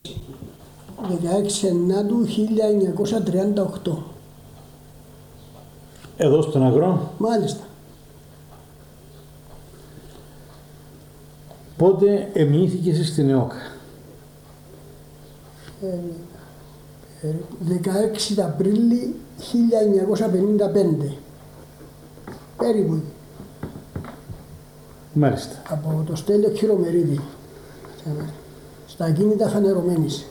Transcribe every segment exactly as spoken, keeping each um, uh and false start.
δεκαέξι Ενάτου χίλια εννιακόσια τριάντα οκτώ. Εδώ στον Αγρό. Μάλιστα. Πότε εμνήθηκες στην ΕΟΚ? Ε, ε, δεκαέξι Απρίλη χίλια εννιακόσια πενήντα πέντε. Περίπου. Μάλιστα. Από το Στέλιο Χειρομερίδη. Στα ακίνητα φανερωμένης.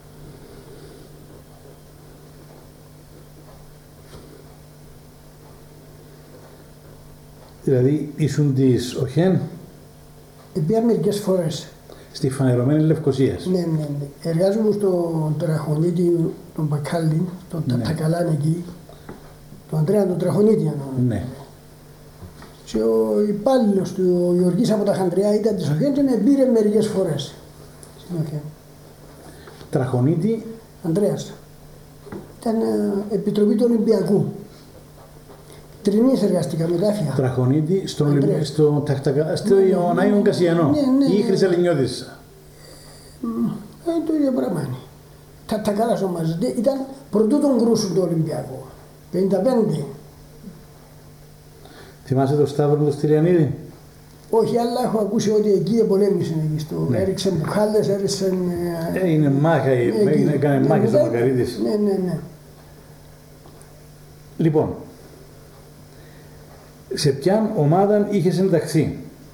Δηλαδή ήσουν της ΟΧΕΝ? Επία μερικές φορές. Στη φανερωμένη Λευκωσίας. Ναι, ναι, ναι. Εργάζομαι στον Τραχονίτη, τον Μπακάλι, τον Ναι. Τατακαλάν εκεί, τον Ανδρέα τον Τραχονίτη εννοώ. Ναι. Και ο υπάλληλος του, ο Γεωργής από τα Χαντριά, ήταν της ΟΧΕΝ και με πήρε μερικές φορές στην ΟΧΕΝ. Τραχονίτη. Ανδρέας. Ήταν ε, επιτροπή του Ολυμπιακού. Τρινής εργαστήκα με τάφια. Τραχονίτη στον Ανδρέας. Ολυμπιακό, στο, τακτακα- στο Ναι, ναι, Ιωαννάιον ναι, Κασιανό. ναι, ναι, Ή η ναι. Χρυσαλινιώτης. Ε, το ίδιο πράγμα είναι. Τα, τα καλά μαζί. Ήταν πρωτού τον κρούσουν το Ολυμπιακό. πενήντα πέντε. Θυμάσαι το Σταύρο το Στυλιανίδη? Όχι, αλλά έχω ακούσει ότι εκεί επολέμησε εκεί στο. Ναι. Έριξε μπουχάλες, έριξε. Ε, είναι μάχα, έγινε- έκανε μάχες ο Μακαρίτης. Ναι, ναι, ναι. Λοιπόν, σε ποια ομάδα είχες ενταχθεί?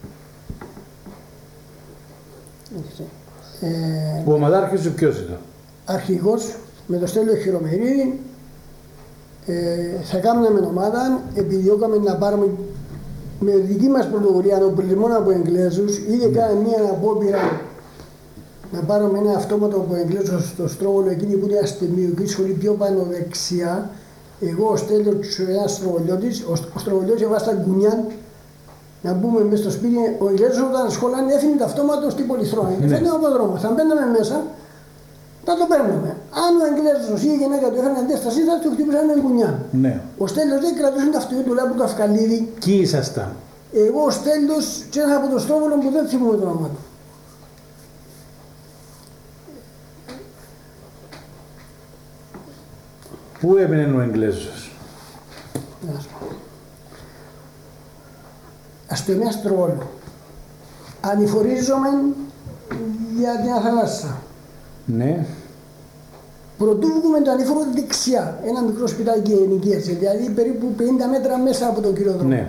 Ε, Ο ομαδάρχης σου ποιος ήταν? αρχηγός με το Στέλιο Χειρομερίδη. Ε, θα κάνουμε ομάδα, επιδιώκαμε να πάρουμε με δική μας πρωτοβουλία τον πλημμύρα από Εγγλέζους. Ήδη κάναμε μία απόπειρα να πάρουμε ένα αυτόματο από Εγγλέζους στο Στρόβολο, εκείνη που είναι αστυνομική σχολή πιο πάνω δεξιά. Εγώ, ο Στέλιος, ένας Στροβολιώτης, ο, ο Στροβολιώτης έβαστα γκουνιάν να μπούμε μέσα στο σπίτι. Ο Εγγλέζος όταν σχολάνε έφυγε το αυτόματο στην Πολυθρόνα. Ναι. Δεν από δρόμο. Θα μπαίναμε μέσα, θα το παίρνουμε. Αν ο Εγγλέζος ή η γυναίκα του έφεραν αντίσταση, θα του χτυπούσαν με γκουνιά. Ναι. Ο Στέλιος δεν κρατούσε το αυτοκίνητο του Λάμπου Καυκαλίδη. Κι ήσασταν? Εγώ ο Στέλιος και ένα από το Στρόβολο που δεν θυμούμαι το όνομα του. Πού έμεινε ο Εγγλέζος? Να σου πω. Αστυνομία Στρόβολο. Ανηφορίζομαι για την θάλασσα. Ναι. Πρωτού βγούμε το ανήφορο δεξιά, ένα μικρό σπιτάκι ενοικίαση, δηλαδή περίπου πενήντα μέτρα μέσα από τον κύριο δρόμο. Ναι.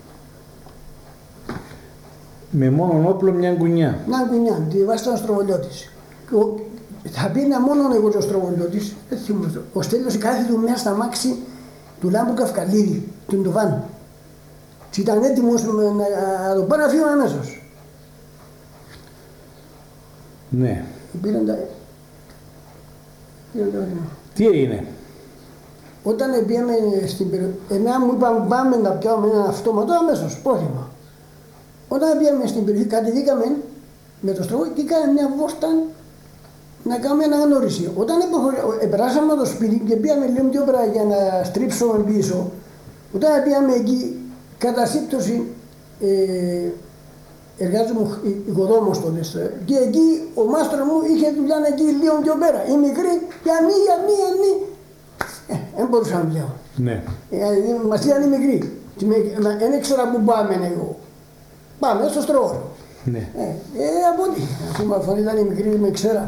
Με μόνον όπλο μια γκουνιά. Να κουνιά, τη βάση ήταν ο Στροβολιώτης. Ο- Θα πήγαινα μόνο εγώ και ο Στροβολιώτης, δεν θυμούμαι. Ο Στέλιος κάθε του μέσα στα μάξι του Λάμπου Καυκαλίδη, του Ντοβάν. Και ήταν έτοιμος να, να το πάρει να φύγω αμέσως. Ναι. Πήραν τα... πήραν τα... Τι έγινε? Όταν πήγαμε στην περιοχή, εμένα μου είπαν πάμε να πιάμε ένα αυτόματο αμέσως, πρόθυμα. Όταν πήγαμε στην περιοχή, κατεβήκαμε με το στρογό και κάναμε μια βόστα να κάνουμε αναγνώριση. Όταν περάσαμε το σπίτι και πήγαμε λίγο πιο πέρα για να στρίψουμε πίσω, όταν πήγαμε εκεί, κατά σύμπτωση ε, εργάζομαι οικοδόμος τότε και εκεί ο μάστρος μου είχε δουλειά εκεί λίγο πιο πέρα. Η μικρή, για μη, για μη, για μη. Ε, δεν μπορούσα να πλέον. Ναι. Ε, μας ήταν οι μικροί. Δεν ήξερα πού πάμε εγώ. Πάμε στο Στρόβολο. Ναι. Ε, ε, από τι. Αφού με αφού ήταν οι μικροί, με ξέρα.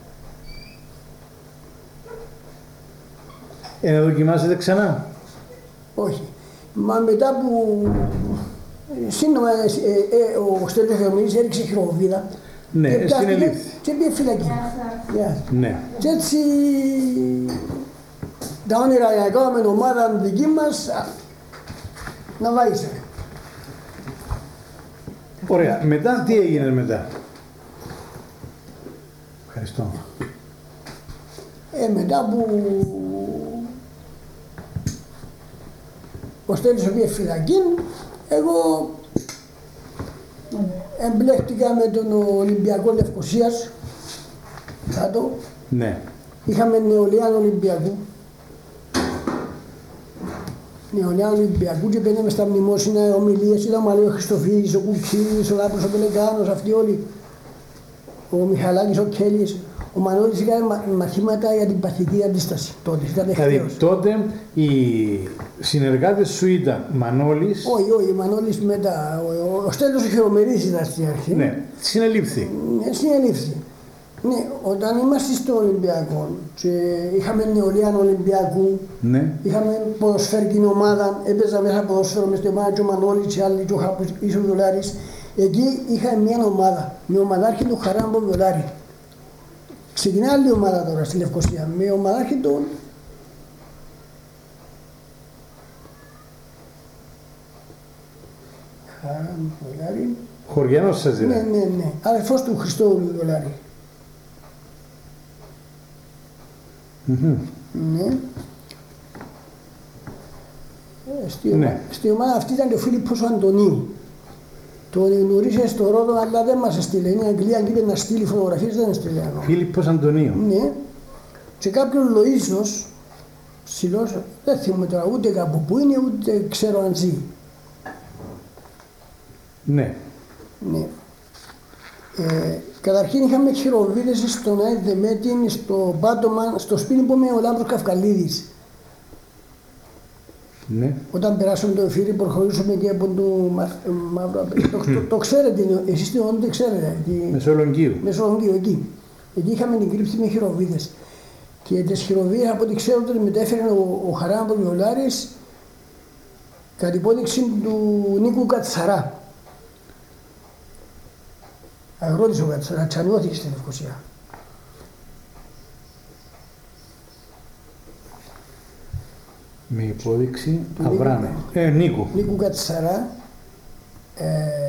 Ε, να δοκιμάσετε ξανά? Όχι. Μα μετά που σύντομα ε, ε, ο Στέλιος Χειρομερίδης έριξε χειροβίδα. Ναι, και πιάστηκε συνελήφθη. Και πήγε φυλακή. Γεια σας. Ναι. Και έτσι τα όνειρα για να κάνουμε ομάδα δική μας α, να βάγισε. Ωραία. Μετά τι έγινε μετά? Ευχαριστώ. Ε, μετά που ο Στέλιος πήγε φυλακή, εγώ εμπλέχτηκα με τον Ολυμπιακό Λευκωσίας κάτω. Ναι. Είχαμε νεολαία Ολυμπιακού. Νεολαία Ολυμπιακού και πήγαμε στα μνημόσυνα, ομιλίες, ήταν ο Χριστοφίδης, ο Κουκκίδης, ο Λάπρος, ο Πελεκάνος, αυτοί όλοι. Ο Μιχαλάκης, ο Κέλλης. Ο Μανώλης έκανε μα, μαθήματα για την παθητική αντίσταση τότε. Ήταν δηλαδή εχθρός. τότε οι συνεργάτες σου ήταν Μανώλης. Όχι, όχι, ο Μανώλης μετά. Ο, ο, ο Στέλιος ο Χειρομερής ήταν στην αρχή. Ναι, συνελήφθη. Ναι, συνελήφθη. Ναι, όταν είμαστε στο Ολυμπιακό και είχαμε νεολαία Ολυμπιακού, ναι. είχαμε ποδοσφαιρική ομάδα, έπαιζα μέσα ποδοσφαίρο με στην ομάδα και ο Μανώλης και άλλοι και ο Χάπος και ο Βιολάρης. Εκεί είχαμε μια ομάδα, με ομαδάρχη του Χαράμπο Βιολάρη. Ξεκινάει άλλη ομάδα τώρα στη Λευκοσία, με ομαδάρχη τον Χαράμπο Βιολάρη. Χωριανός σας Ναι, δηλαδή. ναι, ναι, αδερφός του Χριστόβουλου Βιολάρη. Mm-hmm. Ναι. Ε, στη, Ναι. ομάδα, στη ομάδα αυτή ήταν και ο Φίλιππος ο Αντωνίου. Τον γνωρίζε στο Ρόδο, αλλά δεν μας έστειλε. Είναι Αγγλία και είπε να στείλει φωτογραφίες, δεν έστειλε άλλο. Φίλιππος Αντωνίου. Ναι. Και κάποιον Λοΐζος, ψηλός, δεν θυμάμαι τώρα ούτε κάπου που είναι, ούτε ξέρω αν ζει. Ναι. Ναι. Ε, καταρχήν είχαμε χειροβίδες στον Άι Δεμέτιν, στο πάτωμα, στο σπίτι που είμαι ο Λάμπρος Καυκαλίδης. Ναι. Όταν περάσαμε το εφήρι, προχωρήσουμε και από το μαύρο. το, το, το ξέρετε, εσείς τι όνομα ξέρετε. Μεσολογγίου. Μεσολογγίου, εκεί. Εκεί είχαμε την κρύψη με χειροβίδες. Και τις χειροβίδες, από ό,τι ξέρω, τις μετέφερε ο, ο Χαράμπος Βιολάρης κατ' υπόδειξη του Νίκου Κατσαρά. Αγρότης ο Κατσαρά, τσανιώθηκε στην Λευκοσία. Με υπόδειξη Αβράμε. Ε, Νίκου. Νίκου Κατσαρά. Ε,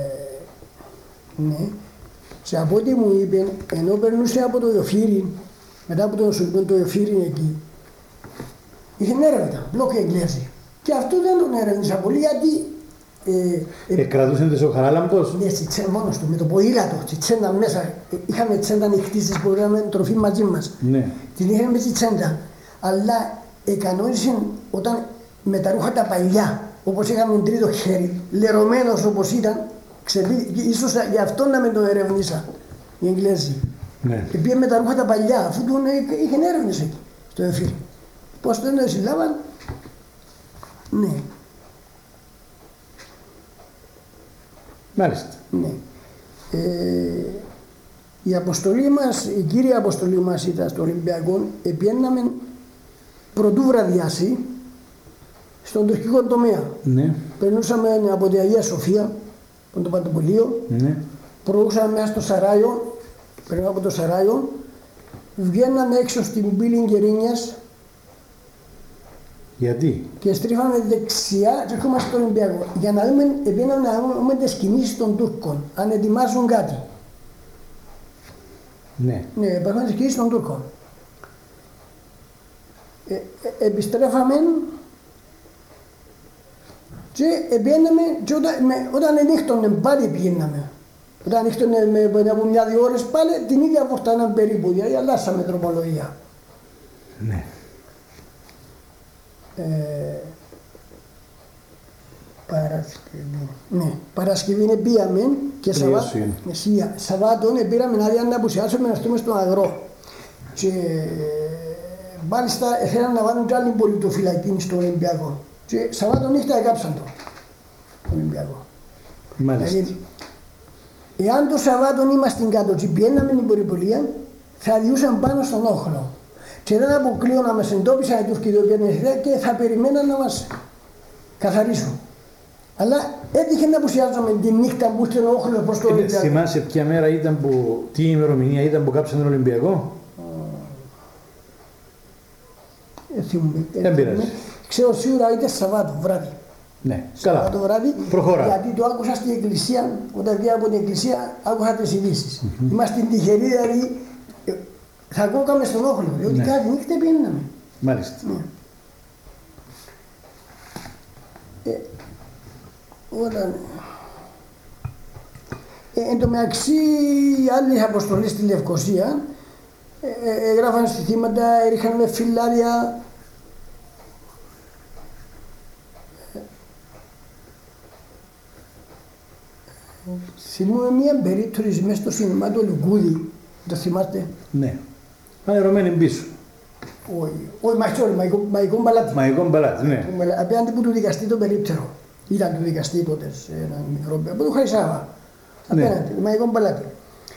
ναι. Και από ό,τι μου είπε, ενώ περνούσε από το Ιοφύρι, μετά από το νοσοκομείο το Ιοφύρι εκεί, είχε έρευνα, μπλοκ Εγγλέζοι. Και αυτό δεν τον έρευνησα πολύ γιατί. Ε, ε, Εκρατούσαν τις ο Χαράλαμπος. Ναι, τσιτσέν μόνος του, με το ποήλατο, τσιτσέντα μέσα. Είχαμε τσέντα ανοιχτή στις που είχαμε τροφή μαζί μας. Ναι. Την είχαμε με τσιτσέντα. Αλλά εκανόνισε όταν με τα ρούχα τα παλιά, όπως είχαμε τρίτο χέρι, λερωμένος όπως ήταν, ξεπί... ίσως γι' αυτό να με το ερευνήσα οι Εγγλέζοι. Ναι. Και πήγε με τα ρούχα τα παλιά, αφού τον είχε έρευνες εκεί, στο εφήρι. Πώς τον συλλάβαν, ναι. Μάλιστα. Ναι. Ε, η αποστολή μας, η κύρια αποστολή μας ήταν στο Ολυμπιακό, επιέναμε πρωτού βραδιάσει στον τουρκικό τομέα. Ναι. Περνούσαμε από τη Αγία Σοφία, από το Παντοπολείο, Ναι. προχωρούσαμε μέσα στο Σαράιο, περνάμε από το Σαράιο, βγαίναμε έξω στην πύλη Γκερίνιας Γιατί. και στρίφαμε δεξιά και έρχομαστε στο Ολυμπιακό. Για να δούμε, επίναμε να δούμε τις κινήσεις των Τούρκων, αν ετοιμάζουν κάτι. Ναι. Ναι, υπάρχουν τις κινήσεις των Τούρκων. Ε, ε, επιστρέφαμε και πήγαιναμε και όταν, με, όταν ενύχτωνε πάλι πήγαιναμε. Όταν ενύχτωνε με, από μια-δύο ώρες πάλι την ίδια βόρτα έναν περίπου, δηλαδή αλλάσαμε τροπολογία. Ναι. Ε, Παρασκευή. Ναι, Παρασκευή πήγαμε και Σαββάτο, Σαββάτο πήραμε άδεια να απουσιάσουμε να έρθουμε στον αγρό. Και μάλιστα θέλαν να βάλουν κι άλλη πολιτοφυλακή στο Ολυμπιακό. Και Σαββάτο νύχτα έκαψαν το Ολυμπιακό. Μάλιστα. Δηλαδή, εάν το Σαββάτο ήμασταν κάτω και πιέναμε την περιπολία, θα διούσαν πάνω στον όχλο. Και δεν αποκλείω να μας εντόπισαν οι Τούρκοι και θα περιμέναν να μας καθαρίσουν. Αλλά έτυχε να απουσιάζουμε τη νύχτα που ήρθε ο όχλος προς το Ολυμπιακό. Θυμάσαι ποια μέρα ήταν που, τι ημερομηνία ήταν που κάψαν τον Ολυμπιακό. Δεν θυμούμαι. Δεν πειράζει. Ξέρω σίγουρα ήταν Σαββάτο βράδυ. Ναι, καλά. Σαββάτο βράδυ. Προχωρά. Γιατί το άκουσα στην εκκλησία, όταν βγήκα από την εκκλησία, άκουσα τις ειδήσεις. Mm-hmm. Είμαστε τυχεροί, δηλαδή θα ακούγαμε στον όχλο, διότι ναι. κάθε νύχτα πήγαιναμε. Μάλιστα. Ναι. Ε, όταν... Ε, εν τω μεταξύ, άλλοι αποστολές στη Λευκοσία ε, ε, έγραφαν στοιχήματα, έριχαν με φυλάρια. Θυμούμαι μια περίπτωση μέσα στο σινεμά του Λουγκούδη, το θυμάστε. Ναι. Φανερωμένη πίσω. Όχι, όχι, μαγικό, μαγικό μπαλάτι. Μαγικό μπαλάτι, ναι. Απέναντι που του δικαστή το περίπτερο. Ήταν του δικαστή τότε, ένα μικρό παιδί, από το Χαρισάβα. Απέναντι, ναι. Μαγικό μπαλάτι.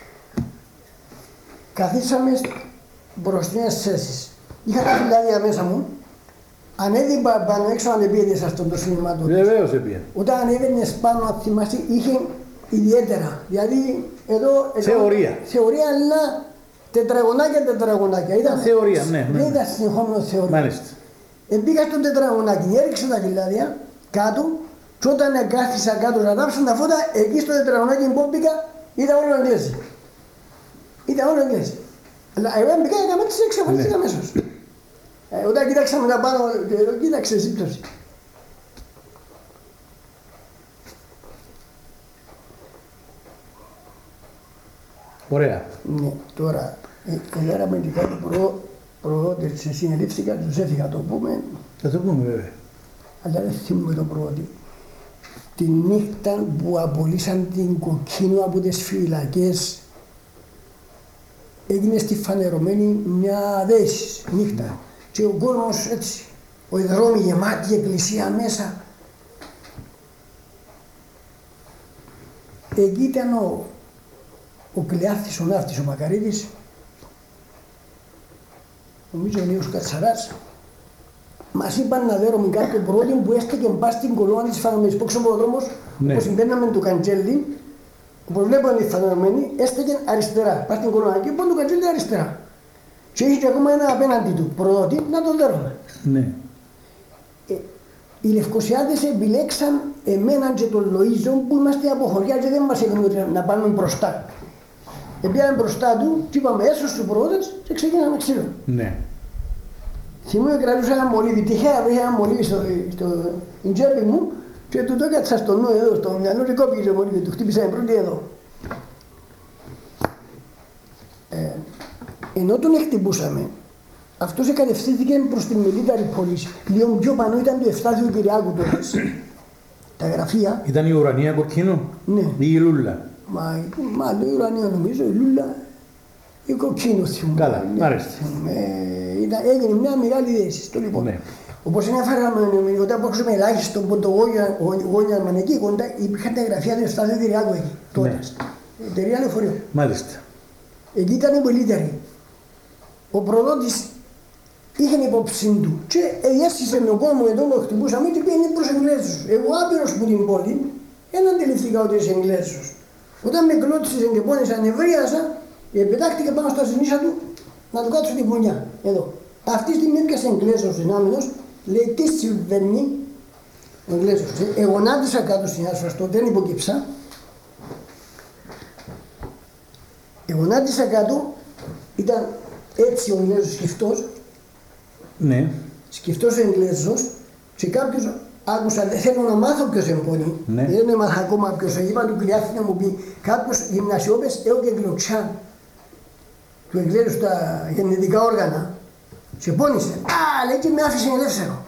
Καθίσαμε μπροστινές θέσεις. Είχα τα φυλάδια μέσα μου. Ανέβηκα πάνω έξω, αν επήγαινε σε αυτό το σύνολμα τότε. Βεβαίως επήγαινε. Όταν ανέβαινες πάνω, αν θυμάσαι, είχε ιδιαίτερα. Δηλαδή, εδώ. Θεωρία. Θεωρία, αλλά τετραγωνάκια, τετραγωνάκια. Ήταν θεωρία, ναι. Δεν ναι. ήταν συνεχόμενο θεωρία. Μάλιστα. Εμπήκα στο τετραγωνάκι, έριξα τα φυλάδια κάτω, και όταν κάθισα κάτω να τάψω τα φώτα, εκεί στο τετραγωνάκι που μπήκα, ήταν όλο Αγγλέζοι. Ήταν όλο Αγγλέζοι. Αλλά εγώ μπήκα και έκανα τις εξαφανίστηκα αμέσως. Ε, όταν κοίταξα μετά πάνω, κοίταξε εσύ πτώση. Ωραία. Ναι, τώρα, ελέραμε και κάτι προ, προδότε, σε συνελήφθηκα, τους έφυγα το πούμε. Θα το πούμε βέβαια. Αλλά δεν θυμούμαι το πρώτο. Τη νύχτα που απολύσαν την Κοκκίνου από τις φυλακές, έγινε στη φανερωμένη μια δέση νύχτα. Και ο κόσμος έτσι, ο δρόμοι γεμάτη, η εκκλησία μέσα. Εκεί ήταν ο, ο Κλεάθης, ο Ναύτης, ο Μακαρίτης, νομίζω ο Νίος Κατσαράς. Μας είπαν να δέρουμε κάποιον πρώτη που έστεκε μπας στην κολόνα της φανερωμένης. Πόξω ο δρόμος, ναι. Όπως συμπέρναμε του Καντζέλη, όπως βλέπω είναι φανερωμένη, έστεκε αριστερά, μπας στην κολόνα και πάνε του Καντζέλη αριστερά. Και είχε και ακόμα ένα απέναντι του προδότη να τον δέρουμε. Ναι. Ε, οι Λευκοσιάδες επιλέξαν εμένα και τον Λοΐζο που είμαστε από χωριά και δεν μας έκαναν να πάμε μπροστά. Επήγαμε μπροστά του και είπαμε έσω στους προδότες και ξεκίναμε ξύλο. Ναι. Θυμούμαι κρατούσα ένα μολύβι, τυχαία βρήκα ένα μολύβι στο, στο τσέπη μου και του το έκατσα στο νου εδώ, στο μυαλό και κόπηκε το μολύβι, του χτύπησα την πρώτη εδώ. Ε, ενώ τον χτυπούσαμε, αυτός εκατευθύνθηκε προς την Military Police. Λίγο πιο πάνω ήταν το Ευστάθιο Κυριάκου τότε, τα γραφεία. Ήταν η ουρανία Κοκκίνου Ναι. ή η Λούλα. Μα, μα η ουρανία νομίζω, η Λούλα, η Κοκκίνου θυμούμαι. Καλά, μ' αρέσει. Ε, ήταν, έγινε μια μεγάλη δέση στο λοιπόν. Ναι. Όπως είναι αφαράμε, όταν αποξούμε ελάχιστο από το γόνια μανεκί, κοντά υπήρχαν τα γραφεία του Ευστάθιου Κυριάκου εκεί, τότε. Ναι. Εταιρεία λεωφορείων. Μάλιστα. Εκεί ήταν οι πολίτεροι. Ο προδότης είχε υπόψη του και διέστησε με ο κόμμα εδώ που χτυπούσαμε και πήγαινε προς Εγγλέζους. Εγώ άπειρος που την πόλη, δεν αντιληφθήκα ότι είσαι Εγγλέζος. Όταν με κλώτσισε και πόνεσα, νευρίασα, πετάχτηκε πάνω στα συνήσα του να του κάτσω την γωνιά. Εδώ. Αυτή τη στιγμή έπιασε Εγγλέζος δυνάμενος, λέει τι συμβαίνει. Ο Εγγλέζος. Εγωνάτισα κάτω στην άσφαστο, δεν υποκύψα. Εγωνάτισα κάτω, ήταν έτσι ο Εγγλέζος σκεφτός. Ναι. Σκεφτός ο Εγγλέζος και κάποιος άκουσα, δεν θέλω να μάθω ποιος εμπονεί. Ναι. Δεν έμαθα ακόμα ποιος, είπα του Κλειάθη να μου πει κάποιος γυμνασιόπες έχω και γλωτσιά του Εγγλέζου στα γεννητικά όργανα και πόνισε. Α, λέει και με άφησε ελεύθερο.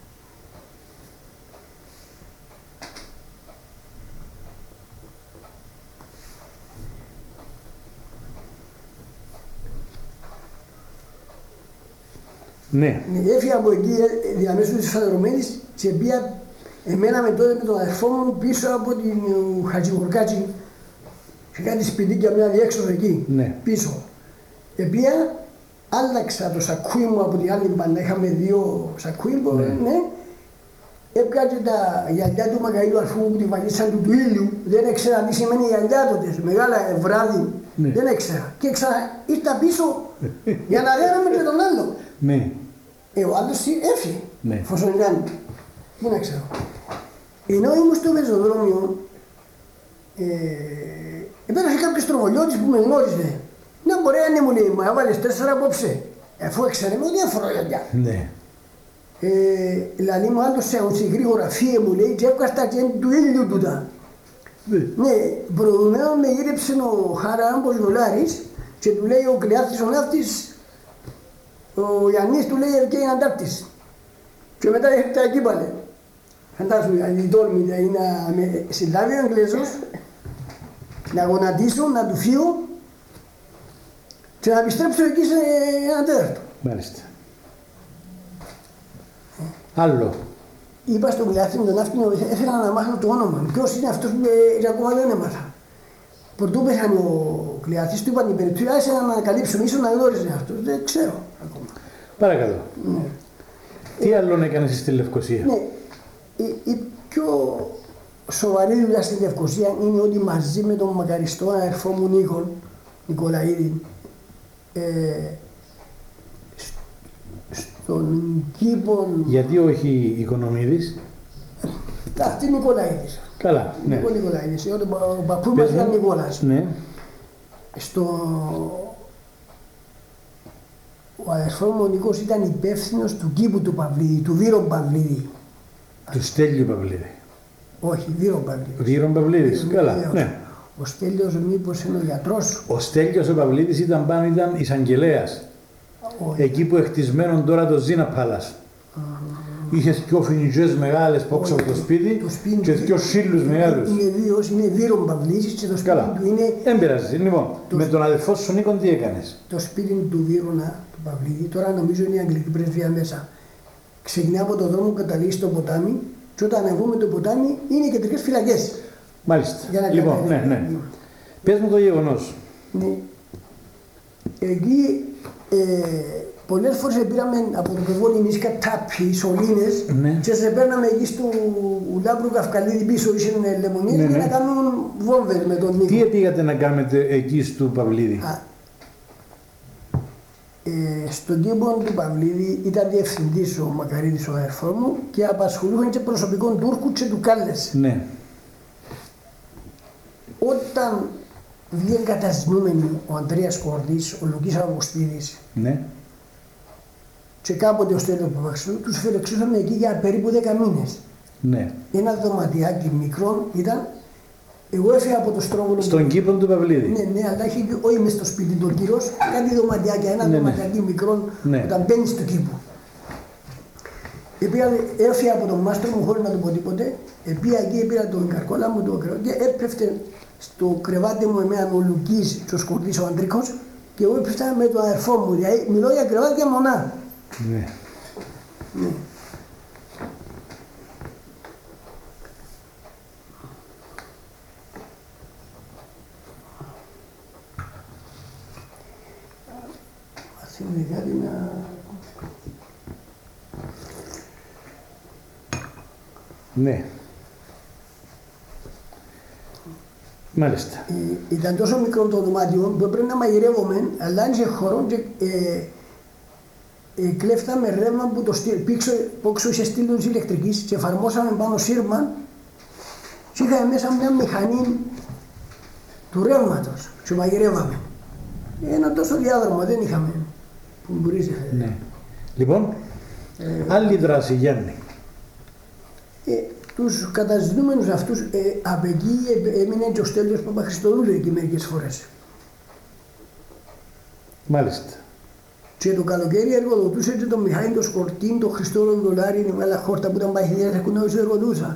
Ναι. Έφυγα από εκεί διαμέσου της φανερωμένης και πήγα εμένα με τότε με τον αδερφό μου πίσω από την Χατζηγουρκάτζη και κάτι σπιτίκια μια διέξοδο εκεί, ναι. Πίσω. Επία άλλαξα το σακούι μου από την άλλη μπανά, είχαμε δύο σακούι, ναι. ναι. Έπιατε τα γυαλιά του Μακαΐλου αρφού μου που τη βαλίσαν του του ήλιου, δεν έξερα τι σημαίνει γυαλιά τότε, μεγάλα βράδυ, ναι. Δεν έξερα. Και ξανά ήρθα πίσω για να δέραμε και τον άλλο. Ναι. Ε, ο άλλος έφυγε, ναι. Φωσονιάννη. Τι να ξέρω. Ενώ ήμουν στο πεζοδρόμιο, ε, επέρασε κάποιος τρομολιώτης που με γνώριζε. Να μπορεί να μου λέει, μου έβαλες τέσσερα απόψε, αφού έξερε με ό,τι αφορά γυαλιά. Ναι. Ε, δηλαδή μου άλλος σε γρήγορα φύγε μου λέει και έβγαστα και του ήλιου τούτα. Ναι, ναι προηγουμένως με γύρεψε ο Χαράμπος Γολάρης και του λέει ο Κλειάθης ο Ναύτης, ο Γιάννης του λέει και είναι Αντάρτης. Και μετά έρχεται εκεί πάλι. Φαντάσου, η τόλμη δηλαδή να με συλλάβει ο Εγγλέζος, να γονατίσω, να του φύγω Και να επιστρέψω εκεί σε ένα τέταρτο. Μάλιστα. Ε. Άλλο. Είπα στον κλειάτη με τον ναύπηνο, ήθελα να μάθω το όνομα. Ποιος είναι αυτός που ε, ακόμα δεν έμαθα. Πρωτού πέθανε ο κλειάτης, του είπαν την περιπτώση, άρχισε να ανακαλύψουμε, ίσως να γνώριζε αυτός. Δεν ξέρω ακόμα. Παρακαλώ. Ναι. Τι άλλον έκανες στη Λευκοσία? Ναι. Η, η πιο σοβαρή δουλειά στη Λευκοσία είναι ότι μαζί με τον μακαριστό αδερφό μου Νίκο Νικολαίδη, ε, στον κήπο. Γιατί όχι Οικονομίδης? Αυτή είναι Νικολαίδης. Καλά, ναι. Νίκο Νικολαίδης, ο, ο παππού μας ήταν Νικόλας. Ναι. Στο... Ο αδερφός μου ο Νίκος ήταν υπεύθυνος του κήπου του Παυλίδη, του Βύρον Παυλίδη. Του Στέλιου Παυλίδη. Όχι, Βύρον Παυλίδη. Βύρον Παυλίδης, καλά, Βύρον. ναι. Ο Στέλιος μήπως είναι ο γιατρός. Ο Στέλιος ο Παυλίδης ήταν πάνω, ήταν εισαγγελέας. Εκεί που εκτισμένον τώρα το Ζίνα Πάλας. Είχε δυο φοινιτζές μεγάλες πόξω από το σπίτι και δυο σύλλους μεγάλους. Είναι δύο, είναι Βύρον Παυλίδης και το σπίτι καλά. του είναι... Δεν πειράζει. Λοιπόν, το... με τον αδελφό σου Νίκον τι έκανες? Το σπίτι του Βύρονα, του Παυλίδη, τώρα νομίζω είναι η Αγγλική Πρεσβεία μέσα. Ξεκινά από τον δρόμο που καταλήγει στο ποτάμι και όταν ανεβούμε το ποτάμι είναι κεντρικές φυλακές. Μάλιστα. Λοιπόν, ναι, ναι. ναι. Πες μου το γεγονός. Ναι. Εκεί ε, πολλές φορές πήραμε από το Πεβόλι Νίσκα τάποι, σωλήνες ναι. και σε παίρναμε εκεί στο Λάμπρου Καυκαλίδη πίσω, είσαι λεμονίες ναι, ναι. για να κάνουν βόμβες με τον Νίκο. Τι πήγατε να κάνετε εκεί στο Παυλίδη? Α, ε, στον κήπο του Παυλίδη ήταν διευθυντής ο Μακαρίδης ο αδερφός μου και απασχολούχαν και προσωπικών Τούρκου και του Κάλλες. Ναι. Όταν βγήκε καταζητούμενοι ο Ανδρέας Κορδής, ο Λουκής Αυγουστίδης ναι. και κάποτε ο Στέλιος Παπαξιού, τους φιλοξούσαμε εκεί για περίπου δέκα μήνες. Ναι. Ένα δωματιάκι μικρό ήταν, εγώ έφυγα από το Στρόγγολο. Στον κήπο του Παυλίδη. Ναι, ναι, αλλά είχε όχι μες στο σπίτι του κύριος, κάτι δωματιάκια, ένα ναι, δωματιάκι ναι. μικρό ναι. όταν μπαίνει στο κήπο. Έφυγα από τον μάστρο μου χωρίς να του πω τίποτε, επία εκεί, πήρα τον καρκόλα μου το κρεβάτι και έπεφτε στο κρεβάτι μου εμένα ο Λουκής και ο Σκορδής ο Αντρίκος και εγώ έπεφτα με τον αδερφό μου, δηλαδή μιλώ για κρεβάτια μονά. Ναι. ναι. Ας είναι κάτι να... Ναι. Μάλιστα. Ε, ήταν τόσο μικρό το δωμάτιο που έπρεπε να μαγειρεύομαι, αλλά αν είχε χώρο και ε, ε, κλέφταμε ρεύμα που το στυλ, πήξω, πόξω είχε στήλους ηλεκτρικής και εφαρμόσαμε πάνω σύρμα και είχαμε μέσα μια μηχανή του ρεύματος και μαγειρεύαμε. Ένα τόσο διάδρομο δεν είχαμε που μπορείς να είχαμε. Ναι. Λοιπόν, ε, άλλη δράση Γιάννη. Ε, τους καταζητούμενους αυτούς, ε, από εκεί έμεινε και ο Στέλιος Παπαχριστοδούλου εκεί μερικές φορές. Μάλιστα. Και το καλοκαίρι εργοδοτούσε και τον Μιχάλη, τον Σκορτίν, τον Χριστόρο Δολάρη, η μεγάλα χόρτα που ήταν παχυδέρες, εκουνέως εργοδούσα.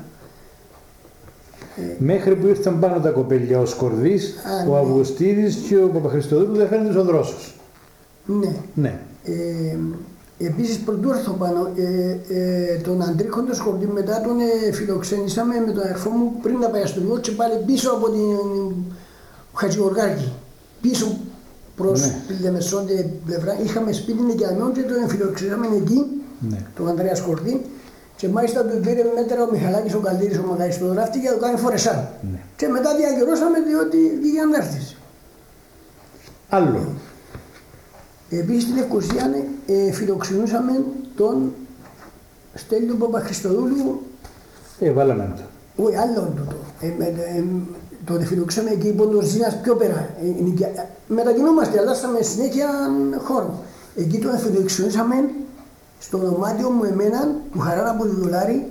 Μέχρι που ήρθαν πάνω τα κοπέλια, ο Σκορδής, Α, ο ναι. Αυγουστίδης και ο Παπαχριστοδούλου δεν φαίνεται ο Δρόσος. Ναι. ναι. Ε, Επίσης πρωτού έρθω πάνω, ε, ε, τον Αντρίκο τον Σκορδί, μετά τον ε, φιλοξενήσαμε με τον αδερφό μου πριν να πάει στο Λιό και πάλι πίσω από την Χατζηγοργάκη. Πίσω προς ναι. τη Λεμεσόντε πλευρά, είχαμε σπίτι νοικιαμένο και τον φιλοξενήσαμε εκεί, ναι. τον Ανδρέα Σκορδί. Και μάλιστα του πήρε μέτρα ο Μιχαλάκης ο Καλτήρης, ο Μακαριστοδράφτη για να το κάνει φορεσάν. Ναι. Και μετά διαγερώσαμε διότι βγήκε να έρθεις. Άλλο. Επίσης στην Λευκοσία ε, φιλοξενούσαμε τον Στέλιο Παπαχριστοδούλου. Ε, βάλαμε το. Όχι, άλλον τούτο. Ε, ε, ε, τότε φιλοξενούσαμε εκεί υπό το Ζήνας πιο πέρα. Ε, ε, μετακινούμαστε, αλλάσαμε συνέχεια χώρο. Εκεί τον φιλοξενούσαμε στο δωμάτιο μου εμένα, του Χαράνα Πολυδολάρη,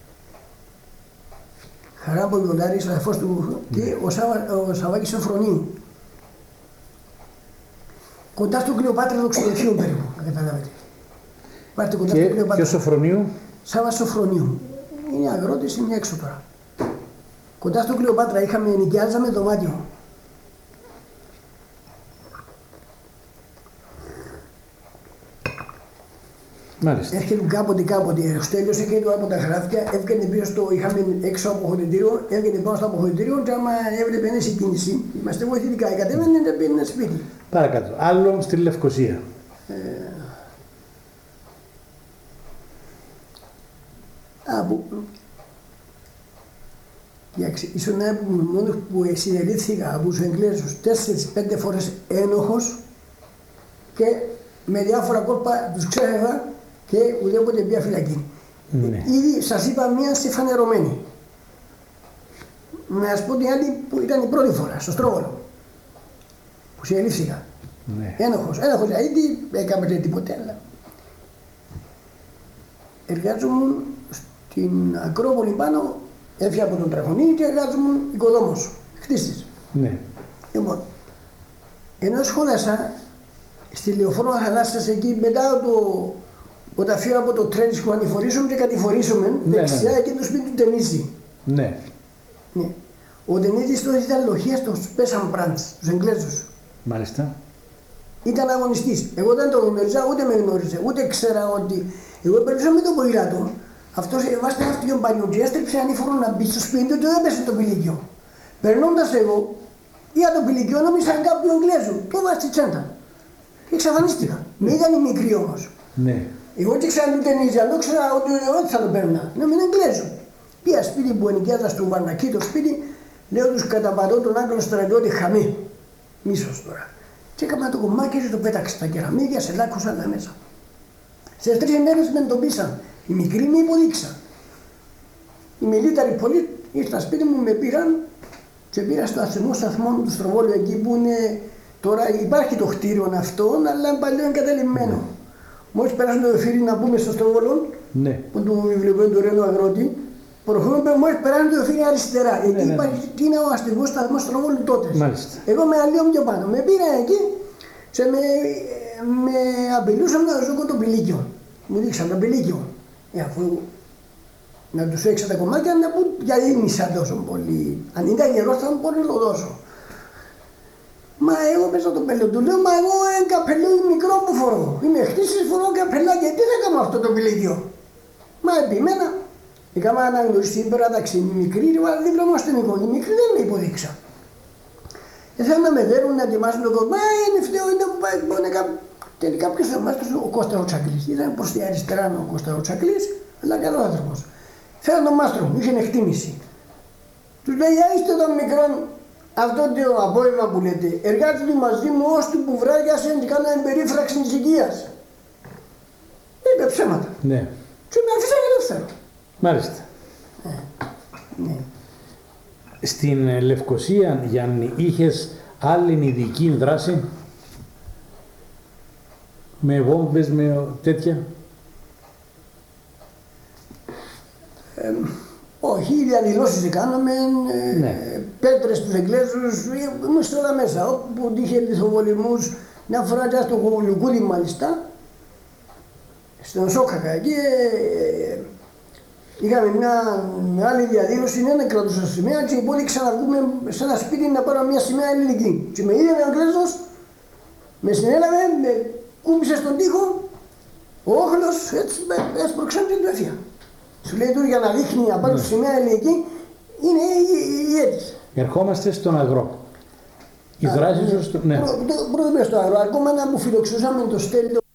Χαράνα Πολυδολάρη, ο αδερφός του, mm. και ο, Σαβα, ο Σαββάκης Σοφρονίου. Κοντά στο Κλεοπάτρα το ξενοδοχείο περίπου, να καταλάβετε. Πάρτε κοντά και, στο Κλεοπάτρα. Και ο Σοφρονίου. Σάββας Σοφρονίου. Είναι αγρότης, είναι έξω τώρα. Κοντά στο Κλεοπάτρα είχαμε, νοικιάζαμε δωμάτιο. Μάλιστα. Έρχεται κάποτε κάποτε. Ο Στέλιος έρχεται από τα γράφια, έβγαινε πίσω στο. Είχαμε έξω από αποχωρητήριο, έβγαινε πάνω στο αποχωρητήριο και άμα έβλεπε ένα κίνηση, είμαστε βοηθητικά. Κατέβαινε και πήγαινε σπίτι. Παρακάτω. Άλλο στη Λευκοσία. Ε, α, που, ήσουν ένα από τους μόνους που συνελήφθηκα από τους Εγγλέζους τέσσερις πέντε φορές ένοχος και με διάφορα κόλπα τους ξέφευγα και ουδέποτε μπήκα φυλακή. Ναι. Ήδη σας είπα μία στη φανερωμένη. Να σας πω την άλλη που ήταν η πρώτη φορά, στο Στρόβολο, που συνελήφθηκα. Ναι. Ένοχος, ένοχος δηλαδή δεν έκαμε τίποτε άλλο. Εργάζομαι στην Ακρόπολη πάνω, έφυγα από τον Τραχονή και εργάζομαι οικοδόμος, χτίστης. Ναι. Λοιπόν, ενώ σχόλασα στη Λεωφόρο Θαλάσσας εκεί μετά το, όταν φύγα από το τρένο που ανηφορήσουμε και κατηφορήσουμε, ναι, δεξιά ναι. εκεί το σπίτι του Τενίζη. Ναι. Ναι. Ο Τενίζης τότε ήταν λοχεία στους Πέσαν Μπραντς, τους Εγγλέζους. Μάλιστα. Ήταν αγωνιστής. Εγώ δεν το γνώριζα, ούτε με γνώριζε, ούτε ξέρα ότι. Εγώ περνούσα με τον ποδήλατο. Αυτός βάστε αυτοί ο μπάνιο και έστρεψε ανήφορο να μπει στο σπίτι του και δεν πέσε το πηλίκιο. Περνώντας εγώ, για το πηλίκιο νόμιζα κάποιον Εγγλέζου. Το βάζει στη τσέντα. Και εξαφανίστηκα. Με ήταν η μικρή όμως. Ναι. Εγώ και ξέρω την Τενίζα, δεν ξέρα ότι ό,τι θα το παίρνα. Να μην Εγγλέζο. Πήγα σπίτι που ενοικιάζα στο Βαρνακί το σπίτι, λέω τους καταπατώ τον Άγγλο στρατιώτη χαμή. Μίσος τώρα. Και έκανα το κομμάτι και το πέταξε στα κεραμίδια, σε λάκκωσαν τα μέσα. Σε τρεις μέρες με εντοπίσαν. Οι μικροί με υποδείξαν. Οι μιλίταροι πολλοί ήρθαν σπίτι μου, με πήραν και πήρα στο αστυνομικό σταθμό του Στροβόλου εκεί που είναι τώρα. Υπάρχει το κτίριο αυτό, αλλά είναι παλιό εγκαταλειμμένο. Ναι. Μόλις περάσουν το εφήρι να μπούμε στο Στροβόλο, ναι. που του βιβλιοπαίδου του Ρένου Αγρότη, προχωρούμε μόλις περάσουν το εφήρι αριστερά. Ναι, εκεί ναι, υπάρχει, ναι. Είναι ο αστυνομικός σταθμός Στροβόλου τότε. Μάλιστα. Εγώ με αλλιώ πιο πάνω. Με πήραν εκεί και με, με απειλούσαν να ζω το πηλίκιο. Μου δείξαν το πηλίκιο. Ε, αφού να τους έξω τα κομμάτια να πούν γιατί μισά τόσο πολύ. Αν ήταν γερός θα μου πολύ το δώσω. Μα εγώ παίζω το πέλο του, λέω μα εγώ ένα καπελάκι μικρό που φορώ. Είμαι χτίσεις, φορώ καπελάκι, τι θα κάνω αυτό το πηλίκιο. Μα επιμένα, έκανα αναγνωριστή υπεράταξη, η μικρή βάλει δίπλα μου αστυνομικό, η μικρή δεν με υποδείξα. Ε, θέλουν να με δέρουν, να ετοιμάσουν το κόσμο, μα είναι φταίω, είναι που πάει, μπορεί να. Τελικά ποιος θα μάθει ο Κώστας ο Τσακλής. Ήταν προς τη αριστερά ο Κώστας ο Τσακλής, αλλά καλός άνθρωπος. Φέραν τον μάστρο μου, είχε εκτίμηση. Τους λέει, είστε τον μικρόν, αυτό το απόγευμα που λέτε, εργάζεται μαζί μου ως του που βράγιασε και κάνανε περίφραξη της οικίας. Είπε ψέματα. Ναι. Και με αφήσαν ελεύθερο. Μάλιστα. Ε, ναι. Στην Λευκοσία, Γιάννη, είχες άλλη ειδική δράση? Με βόμβες, με τέτοια? Ε, όχι, οι διαδηλώσεις κάναμε, ε, ναι. Πέτρες στους Εγγλέζους, ήμουν σε όλα μέσα, όπου είχε λιθοβολισμούς, μια φορά και στο Γουλουκούδι μάλιστα, στον Σόκακα εκεί, ε, είχαμε μια μεγάλη διαδήλωση, ένα κρατούσα σημαία και υπόδειξα να βγούμε σε ένα σπίτι να πάρω μια σημαία ελληνική. Και με είδε ο Εγγλέζος, με συνέλαβε, με κούμπησε στον τοίχο, ο όχλος έτσι με έσπρωξαν και του έφυγα. Σου λέει τώρα για να δείχνει να πάρω σημαία ελληνική, είναι ηγέτης. Ερχόμαστε στον αγρό. Η δράση σου στο... Ναι. Πρώτα στο αγρό, ακόμα να μου φιλοξενούσαμε το Στέλιο.